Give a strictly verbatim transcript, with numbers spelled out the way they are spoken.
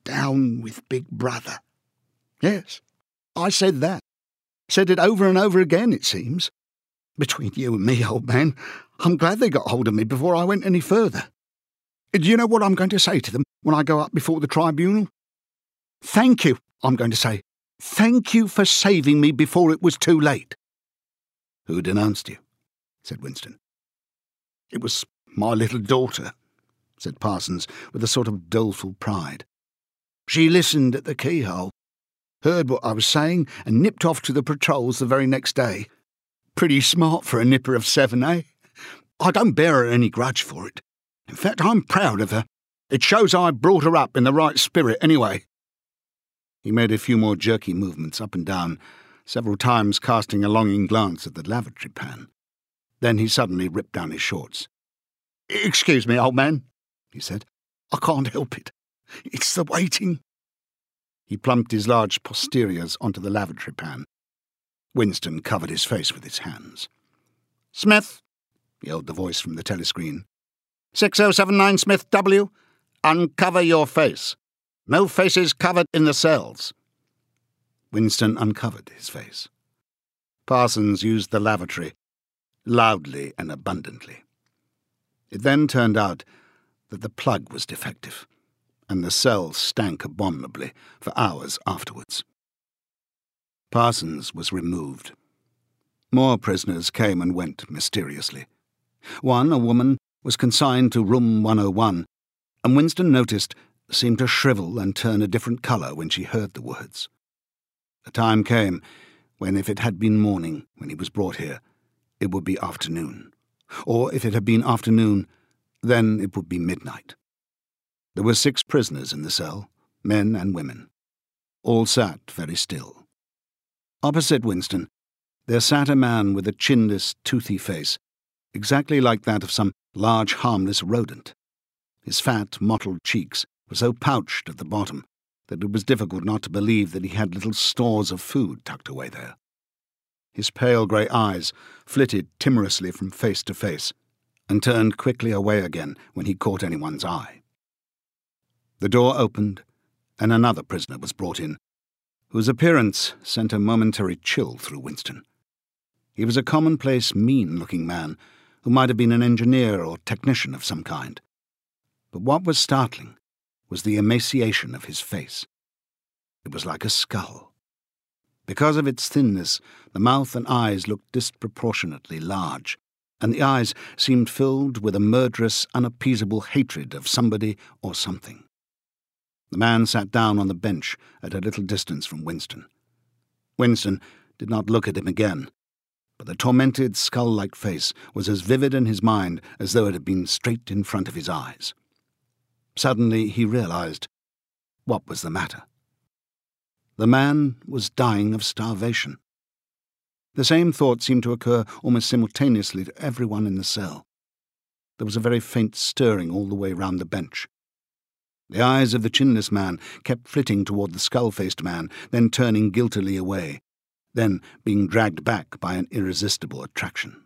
Down with Big Brother. Yes, I said that. Said it over and over again, it seems. Between you and me, old man, I'm glad they got hold of me before I went any further. Do you know what I'm going to say to them when I go up before the tribunal? Thank you, I'm going to say. Thank you for saving me before it was too late. Who denounced you? Said Winston. It was my little daughter, said Parsons with a sort of doleful pride. She listened at the keyhole, heard what I was saying, and nipped off to the patrols the very next day. Pretty smart for a nipper of seven, eh? I don't bear her any grudge for it. In fact, I'm proud of her. It shows I brought her up in the right spirit anyway. He made a few more jerky movements up and down, several times casting a longing glance at the lavatory pan. Then he suddenly ripped down his shorts. "Excuse me, old man," he said. "I can't help it. It's the waiting." He plumped his large posteriors onto the lavatory pan. Winston covered his face with his hands. "Smith," yelled the voice from the telescreen. six oh seven nine Smith W. Uncover your face. No faces covered in the cells." Winston uncovered his face. Parsons used the lavatory, loudly and abundantly. It then turned out that the plug was defective, and the cell stank abominably for hours afterwards. Parsons was removed. More prisoners came and went mysteriously. One, a woman, was consigned to room one oh one, and Winston noticed seemed to shrivel and turn a different colour when she heard the words. A time came when, if it had been morning when he was brought here, it would be afternoon. Or if it had been afternoon, then it would be midnight. There were six prisoners in the cell, men and women. All sat very still. Opposite Winston, there sat a man with a chinless, toothy face, exactly like that of some large, harmless rodent. His fat, mottled cheeks were so pouched at the bottom that it was difficult not to believe that he had little stores of food tucked away there. His pale grey eyes flitted timorously from face to face, and turned quickly away again when he caught anyone's eye. The door opened, and another prisoner was brought in, whose appearance sent a momentary chill through Winston. He was a commonplace, mean-looking man, who might have been an engineer or technician of some kind. But what was startling was the emaciation of his face. It was like a skull. Because of its thinness, the mouth and eyes looked disproportionately large, and the eyes seemed filled with a murderous, unappeasable hatred of somebody or something. The man sat down on the bench at a little distance from Winston. Winston did not look at him again, but the tormented, skull-like face was as vivid in his mind as though it had been straight in front of his eyes. Suddenly he realized what was the matter. The man was dying of starvation. The same thought seemed to occur almost simultaneously to everyone in the cell. There was a very faint stirring all the way round the bench. The eyes of the chinless man kept flitting toward the skull-faced man, then turning guiltily away, then being dragged back by an irresistible attraction.